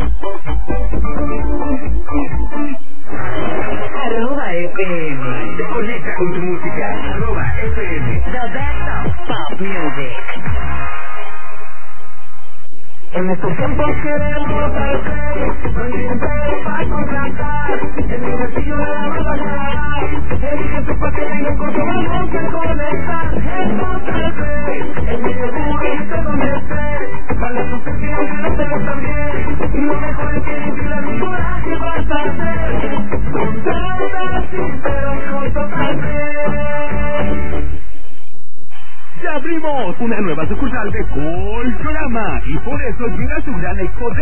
@FM. Te conecta con tu música. @FM. The best of pop music. En estos tiempos queremos hacer, no hay dinero para contratar, en el bolsillo de la mala, elige tu paquete y con tu vamos a conectar, en mi seguro y te donde esté, vale tu sentido que no te ves también, y lo mejor es que vigilar mi coraje vas a hacer, contrata sí, pero con total fe. Ya abrimos una nueva sucursal de Colchorama y por eso llega su gran expo